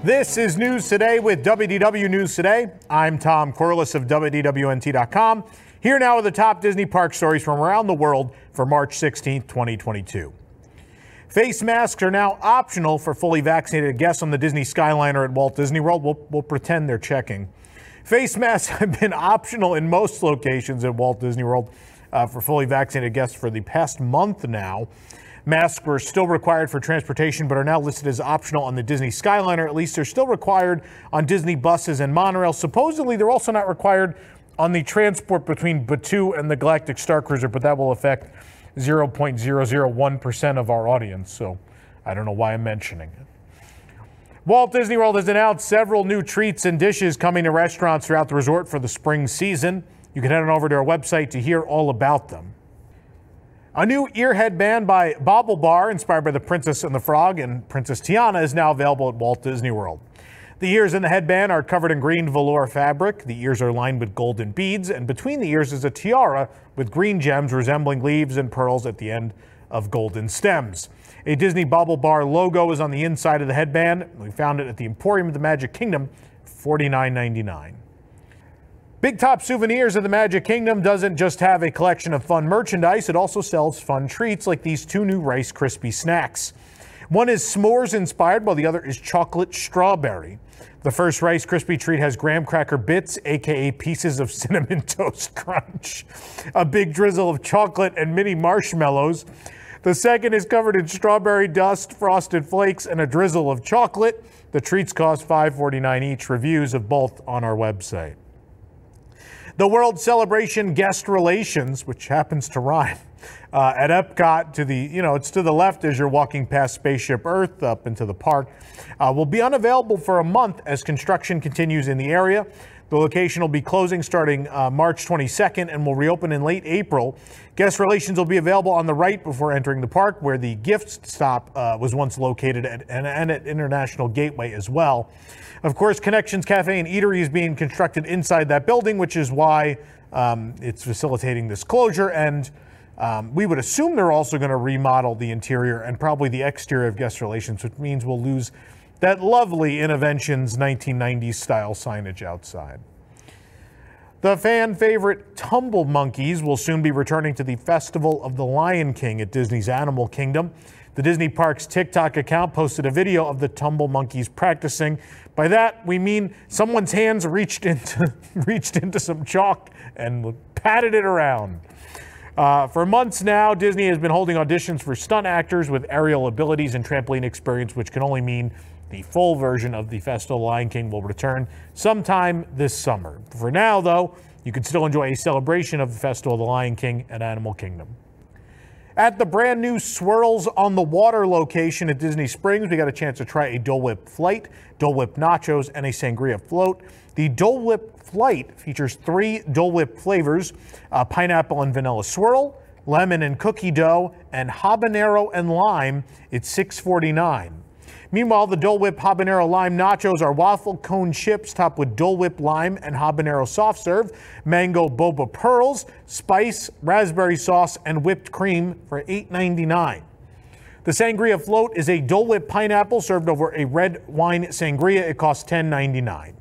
This is News Today with WDW News Today. I'm Tom Corliss of WDWNT.com. Here now are the top Disney park stories from around the world for March 16, 2022. Face masks are now optional for fully vaccinated guests on the Disney Skyliner at Walt Disney World. We'll pretend they're checking. Face masks have been optional in most locations at Walt Disney World for fully vaccinated guests for the past month now. Masks were still required for transportation, but are now listed as optional on the Disney Skyliner. At least they're still required on Disney buses and monorail. Supposedly, they're also not required on the transport between Batuu and the Galactic Star Cruiser, but that will affect 0.001% of our audience, so I don't know why I'm mentioning it. Walt Disney World has announced several new treats and dishes coming to restaurants throughout the resort for the spring season. You can head on over to our website to hear all about them. A new ear headband by BaubleBar, inspired by The Princess and the Frog and Princess Tiana, is now available at Walt Disney World. The ears in the headband are covered in green velour fabric. The ears are lined with golden beads, and between the ears is a tiara with green gems resembling leaves and pearls at the end of golden stems. A Disney BaubleBar logo is on the inside of the headband. We found it at the Emporium of the Magic Kingdom, $49.99. Big Top Souvenirs of the Magic Kingdom doesn't just have a collection of fun merchandise, it also sells fun treats like these two new Rice Krispie snacks. One is s'mores inspired, while the other is chocolate strawberry. The first Rice Krispie treat has graham cracker bits, aka pieces of cinnamon toast crunch, a big drizzle of chocolate and mini marshmallows. The second is covered in strawberry dust, frosted flakes, and a drizzle of chocolate. The treats cost $5.49 each. Reviews of both on our website. The World Celebration Guest Relations, which happens to rhyme, at Epcot it's to the left as you're walking past Spaceship Earth up into the park, will be unavailable for a month as construction continues in the area. The location will be closing starting March 22nd and will reopen in late April. Guest Relations will be available on the right before entering the park, where the gift stop was once located and at International Gateway as well. Of course, Connections Cafe and Eatery is being constructed inside that building, which is why it's facilitating this closure. And we would assume they're also going to remodel the interior and probably the exterior of Guest Relations, which means we'll lose that lovely Innoventions 1990s style signage outside. The fan favorite Tumble Monkeys will soon be returning to the Festival of the Lion King at Disney's Animal Kingdom. The Disney Parks TikTok account posted a video of the Tumble Monkeys practicing. By that, we mean someone's hands reached into some chalk and patted it around. For months now, Disney has been holding auditions for stunt actors with aerial abilities and trampoline experience, which can only mean the full version of the Festival of the Lion King will return sometime this summer. For now, though, you can still enjoy a celebration of the Festival of the Lion King at Animal Kingdom. At the brand new Swirls on the Water location at Disney Springs, we got a chance to try a Dole Whip Flight, Dole Whip Nachos, and a Sangria Float. The Dole Whip Flight features 3 Dole Whip flavors, pineapple and vanilla swirl, lemon and cookie dough, and habanero and lime. It's $6.49. Meanwhile, the Dole Whip Habanero Lime Nachos are waffle cone chips topped with Dole Whip Lime and Habanero Soft Serve, mango boba pearls, spice, raspberry sauce, and whipped cream for $8.99. The Sangria Float is a Dole Whip pineapple served over a red wine sangria. It costs $10.99.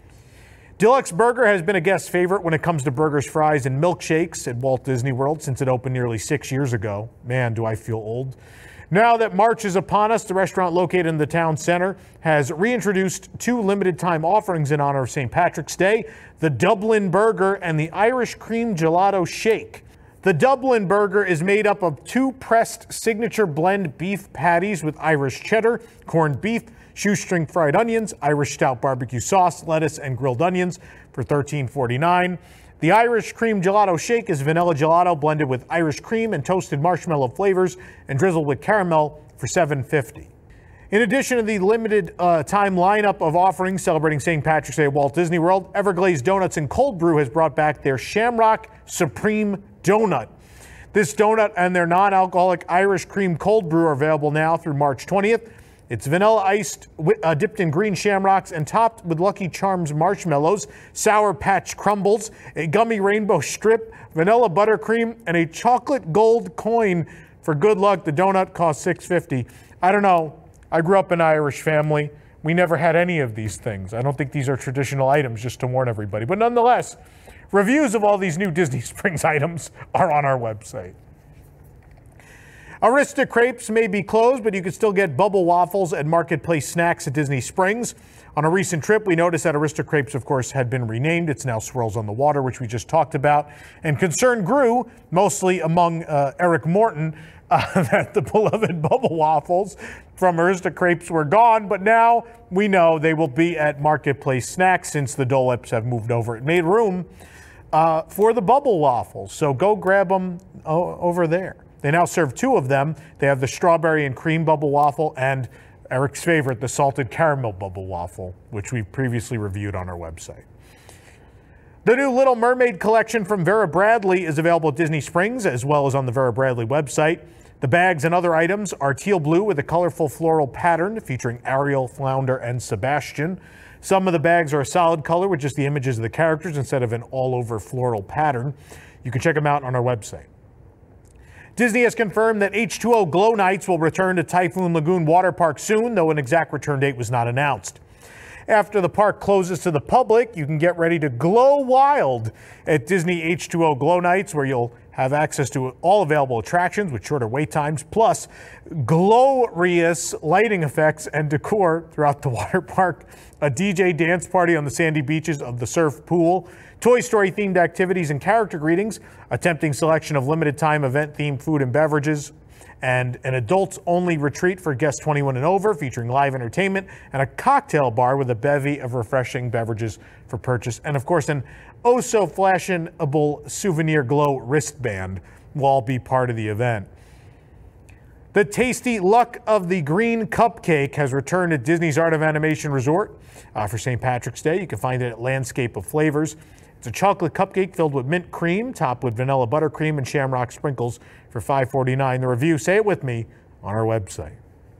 Deluxe Burger has been a guest favorite when it comes to burgers, fries, and milkshakes at Walt Disney World since it opened nearly 6 years ago. Man, do I feel old. Now that March is upon us, the restaurant located in the town center has reintroduced 2 limited-time offerings in honor of St. Patrick's Day, the Dublin Burger and the Irish Cream Gelato Shake. The Dublin Burger is made up of 2 pressed signature blend beef patties with Irish cheddar, corned beef, shoestring fried onions, Irish stout barbecue sauce, lettuce, and grilled onions for $13.49. The Irish Cream Gelato Shake is vanilla gelato blended with Irish cream and toasted marshmallow flavors and drizzled with caramel for $7.50. In addition to the limited time lineup of offerings celebrating St. Patrick's Day at Walt Disney World, Everglazed Donuts and Cold Brew has brought back their Shamrock Supreme Donut. This donut and their non-alcoholic Irish Cream Cold Brew are available now through March 20th. It's vanilla iced, dipped in green shamrocks and topped with Lucky Charms marshmallows, Sour Patch crumbles, a gummy rainbow strip, vanilla buttercream, and a chocolate gold coin. For good luck, the donut costs $6.50. I don't know. I grew up in an Irish family. We never had any of these things. I don't think these are traditional items, just to warn everybody. But nonetheless, reviews of all these new Disney Springs items are on our website. Arista Crepes may be closed, but you can still get bubble waffles and Marketplace Snacks at Disney Springs. On a recent trip, we noticed that Arista Crepes, of course, had been renamed. It's now Swirls on the Water, which we just talked about. And concern grew, mostly among Eric Morton, that the beloved bubble waffles from Arista Crepes were gone, but now we know they will be at Marketplace Snacks since the Dole Whips have moved over. It made room for the bubble waffles, so go grab them over there. They now serve 2 of them. They have the strawberry and cream bubble waffle and Eric's favorite, the salted caramel bubble waffle, which we've previously reviewed on our website. The new Little Mermaid collection from Vera Bradley is available at Disney Springs as well as on the Vera Bradley website. The bags and other items are teal blue with a colorful floral pattern featuring Ariel, Flounder, and Sebastian. Some of the bags are a solid color with just the images of the characters instead of an all-over floral pattern. You can check them out on our website. Disney has confirmed that H2O Glow Nights will return to Typhoon Lagoon Water Park soon, though an exact return date was not announced. After the park closes to the public, you can get ready to glow wild at Disney H2O Glow Nights, where you'll have access to all available attractions with shorter wait times, plus glorious lighting effects and decor throughout the water park, a DJ dance party on the sandy beaches of the surf pool, Toy Story themed activities and character greetings, a tempting selection of limited time event themed food and beverages, and an adults only retreat for guests 21 and over featuring live entertainment and a cocktail bar with a bevy of refreshing beverages for purchase. And of course, an oh so fashionable souvenir glow wristband will all be part of the event. The tasty Luck of the Green Cupcake has returned at Disney's Art of Animation Resort for St. Patrick's Day. You can find it at Landscape of Flavors. It's a chocolate cupcake filled with mint cream, topped with vanilla buttercream and shamrock sprinkles for $5.49. The review, say it with me, on our website.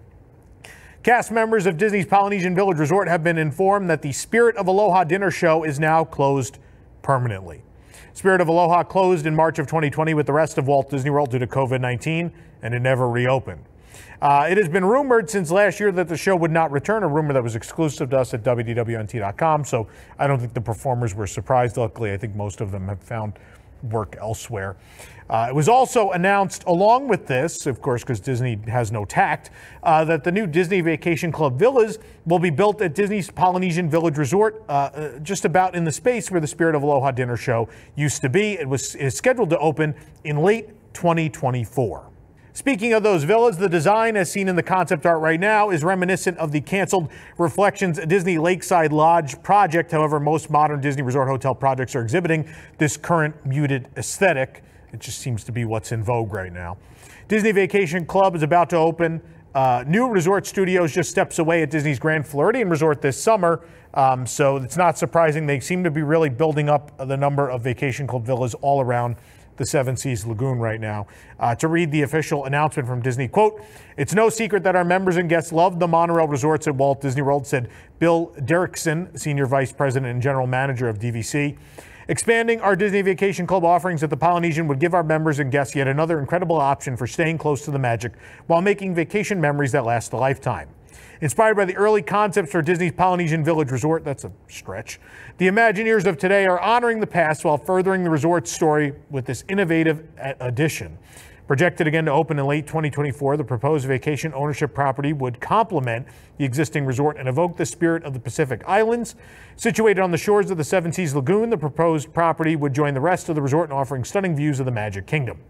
Cast members of Disney's Polynesian Village Resort have been informed that the Spirit of Aloha dinner show is now closed permanently. Spirit of Aloha closed in March of 2020 with the rest of Walt Disney World due to COVID-19, and it never reopened. It has been rumored since last year that the show would not return, a rumor that was exclusive to us at WDWNT.com, so I don't think the performers were surprised. Luckily, I think most of them have found work elsewhere. It was also announced along with this, of course, because Disney has no tact, that the new Disney Vacation Club villas will be built at Disney's Polynesian Village Resort, just about in the space where the Spirit of Aloha dinner show used to be. It is scheduled to open in late 2024. Speaking of those villas, the design, as seen in the concept art right now, is reminiscent of the canceled Reflections Disney Lakeside Lodge project. However, most modern Disney Resort hotel projects are exhibiting this current muted aesthetic. It just seems to be what's in vogue right now. Disney Vacation Club is about to open new resort studios just steps away at Disney's Grand Floridian Resort this summer. So it's not surprising. They seem to be really building up the number of Vacation Club villas all around the Seven Seas Lagoon right now. To read the official announcement from Disney, quote, "It's no secret that our members and guests love the monorail resorts at Walt Disney World," said Bill Derrickson, Senior Vice President and General Manager of DVC. "Expanding our Disney Vacation Club offerings at the Polynesian would give our members and guests yet another incredible option for staying close to the magic while making vacation memories that last a lifetime. Inspired by the early concepts for Disney's Polynesian Village Resort," that's a stretch, "the Imagineers of today are honoring the past while furthering the resort's story with this innovative addition. Projected again to open in late 2024, the proposed vacation ownership property would complement the existing resort and evoke the spirit of the Pacific Islands. Situated on the shores of the Seven Seas Lagoon, the proposed property would join the rest of the resort in offering stunning views of the Magic Kingdom.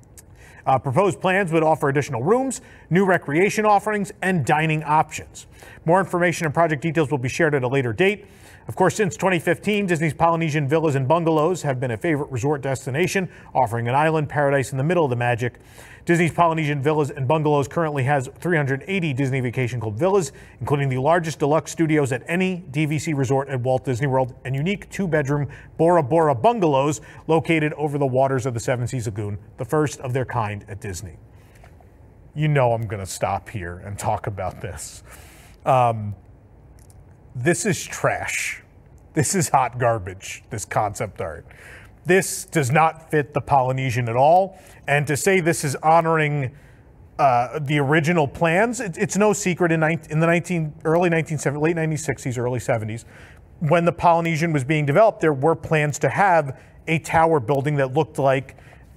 Proposed plans would offer additional rooms, new recreation offerings, and dining options. More information and project details will be shared at a later date. Of course, since 2015, Disney's Polynesian villas and bungalows have been a favorite resort destination, offering an island paradise in the middle of the magic. Disney's Polynesian Villas and Bungalows currently has 380 Disney Vacation Club villas, including the largest deluxe studios at any DVC resort at Walt Disney World, and unique two-bedroom Bora Bora bungalows located over the waters of the Seven Seas Lagoon, the first of their kind at Disney. You know I'm going to stop here and talk about this. This is trash. This is hot garbage, this concept art. This does not fit the Polynesian at all. And to say this is honoring the original plans. It's no secret in the late 1960s, early 70s, when the Polynesian was being developed, there were plans to have a tower building that looked like,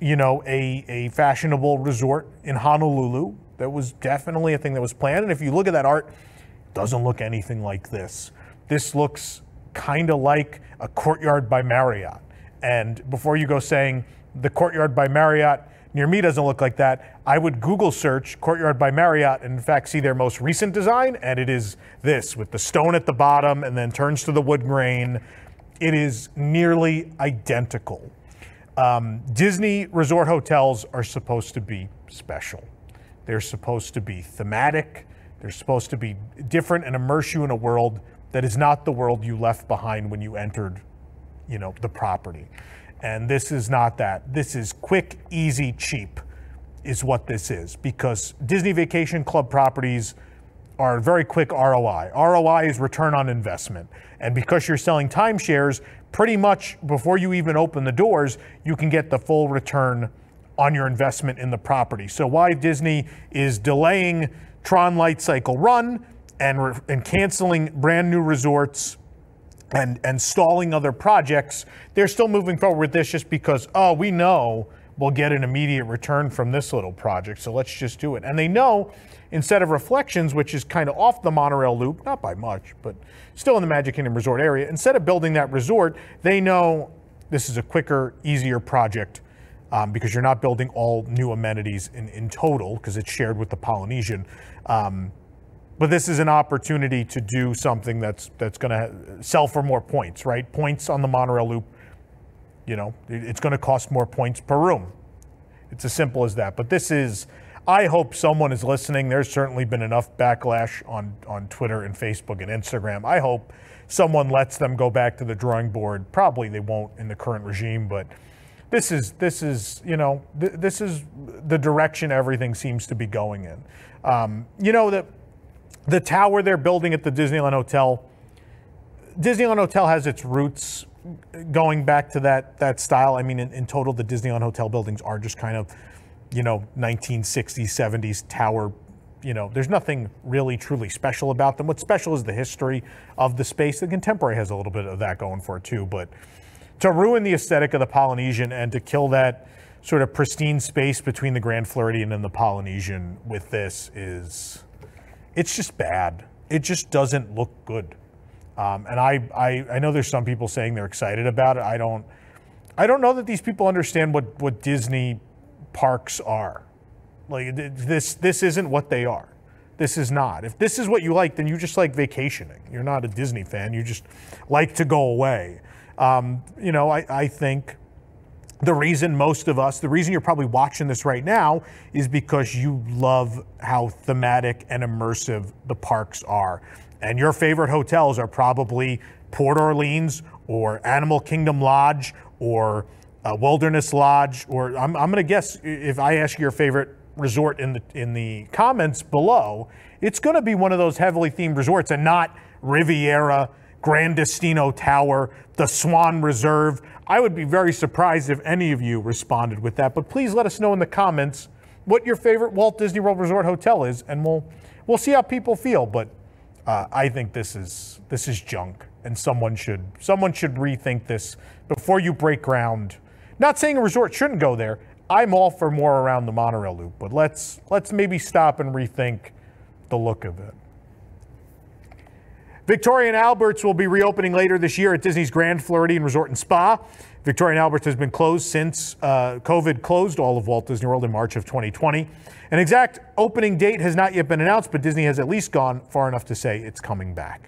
a fashionable resort in Honolulu. That was definitely a thing that was planned. And if you look at that art, it doesn't look anything like this. This looks kind of like a Courtyard by Marriott. And before you go saying the Courtyard by Marriott near me doesn't look like that, I would Google search Courtyard by Marriott and in fact see their most recent design, and it is this with the stone at the bottom and then turns to the wood grain. It is nearly identical. Disney resort hotels are supposed to be special. They're supposed to be thematic. They're supposed to be different and immerse you in a world that is not the world you left behind when you entered, the property. And this is not that. This is quick, easy, cheap is what this is, because Disney Vacation Club properties are very quick ROI. ROI is return on investment. And because you're selling timeshares, pretty much before you even open the doors, you can get the full return on your investment in the property. So why Disney is delaying Tron Light Cycle Run and canceling brand new resorts and stalling other projects, they're still moving forward with this just because, we know we'll get an immediate return from this little project, so let's just do it. And they know, instead of Reflections, which is kind of off the monorail loop, not by much, but still in the Magic Kingdom Resort area, instead of building that resort, they know this is a quicker, easier project because you're not building all new amenities in total, because it's shared with the Polynesian. But this is an opportunity to do something that's going to sell for more points, right? Points on the monorail loop, it's going to cost more points per room. It's as simple as that. But this is, I hope someone is listening. There's certainly been enough backlash on Twitter and Facebook and Instagram. I hope someone lets them go back to the drawing board. Probably they won't in the current regime, but this is this is the direction everything seems to be going in. The tower they're building at the Disneyland Hotel has its roots going back to that style. I mean, in total, the Disneyland Hotel buildings are just kind of, 1960s, 70s tower. There's nothing really truly special about them. What's special is the history of the space. The Contemporary has a little bit of that going for it too. But to ruin the aesthetic of the Polynesian and to kill that sort of pristine space between the Grand Floridian and the Polynesian with this it's just bad. It just doesn't look good. And I know there's some people saying they're excited about it. I don't know that these people understand what Disney parks are. Like this isn't what they are. This is not. If this is what you like, then you just like vacationing. You're not a Disney fan. You just like to go away. I think the reason you're probably watching this right now is because you love how thematic and immersive the parks are. And your favorite hotels are probably Port Orleans or Animal Kingdom Lodge or Wilderness Lodge, or I'm going to guess, if I ask your favorite resort in the comments below, it's going to be one of those heavily themed resorts and not Riviera, Grand Destino Tower, the Swan Reserve. I would be very surprised if any of you responded with that, but please let us know in the comments what your favorite Walt Disney World Resort hotel is, and we'll see how people feel. But I think this is junk, and someone should rethink this before you break ground. Not saying a resort shouldn't go there. I'm all for more around the monorail loop, but let's maybe stop and rethink the look of it. Victoria and Albert's will be reopening later this year at Disney's Grand Floridian Resort and Spa. Victoria and Albert's has been closed since COVID closed all of Walt Disney World in March of 2020. An exact opening date has not yet been announced, but Disney has at least gone far enough to say it's coming back.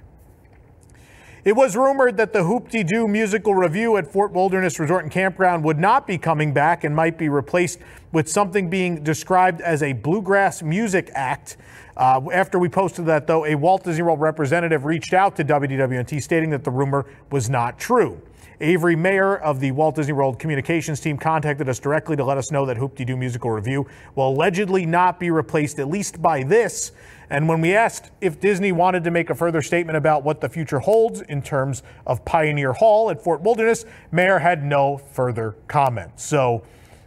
It was rumored that the Hoop-Dee-Doo musical review at Fort Wilderness Resort and Campground would not be coming back and might be replaced with something being described as a bluegrass music act. After we posted that, though, a Walt Disney World representative reached out to WDW&T stating that the rumor was not true. Avery Mayer of the Walt Disney World communications team contacted us directly to let us know that Hoop-Dee-Doo musical review will allegedly not be replaced, at least by this. And when we asked if Disney wanted to make a further statement about what the future holds in terms of Pioneer Hall at Fort Wilderness, Mayer had no further comment. So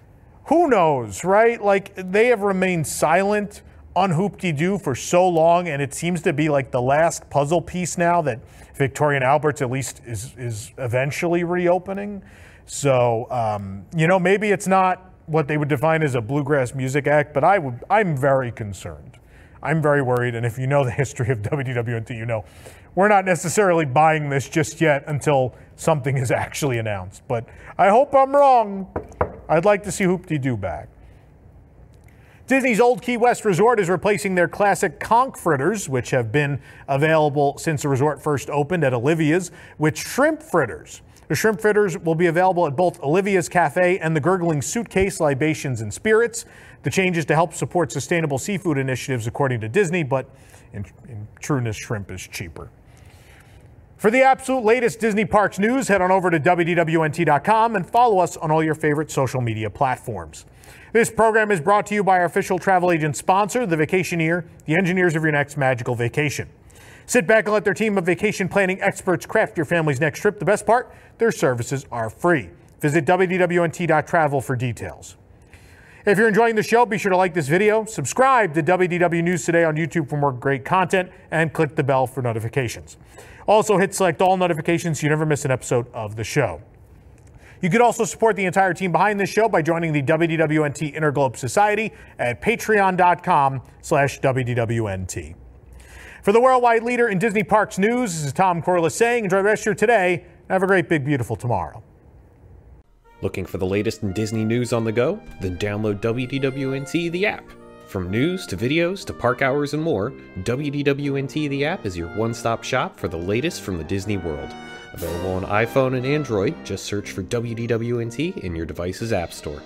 who knows, right? Like, they have remained silent on Hoop-Dee-Doo for so long, and it seems to be like the last puzzle piece now that Victoria and Albert's at least is eventually reopening. So, maybe it's not what they would define as a bluegrass music act, but I'm very concerned. I'm very worried, and if you know the history of WDWNT, you know we're not necessarily buying this just yet until something is actually announced. But I hope I'm wrong. I'd like to see Hoop-Dee-Doo back. Disney's Old Key West Resort is replacing their classic conch fritters, which have been available since the resort first opened at Olivia's, with shrimp fritters. The shrimp fritters will be available at both Olivia's Cafe and the Gurgling Suitcase Libations and Spirits. The change is to help support sustainable seafood initiatives, according to Disney, but in trueness, shrimp is cheaper. For the absolute latest Disney Parks news, head on over to WDWNT.com and follow us on all your favorite social media platforms. This program is brought to you by our official travel agent sponsor, The Vacationeer, the engineers of your next magical vacation. Sit back and let their team of vacation planning experts craft your family's next trip. The best part, their services are free. Visit WDWNT.travel for details. If you're enjoying the show, be sure to like this video, subscribe to WDW News Today on YouTube for more great content, and click the bell for notifications. Also, hit select all notifications so you never miss an episode of the show. You could also support the entire team behind this show by joining the WDWNT Interglobe Society at patreon.com/WDWNT. For the worldwide leader in Disney Parks news, this is Tom Corliss saying, enjoy the rest of your today, and have a great, big, beautiful tomorrow. Looking for the latest in Disney news on the go? Then download WDWNT the app. From news to videos to park hours and more, WDWNT the app is your one-stop shop for the latest from the Disney world. Available on iPhone and Android, just search for WDWNT in your device's app store.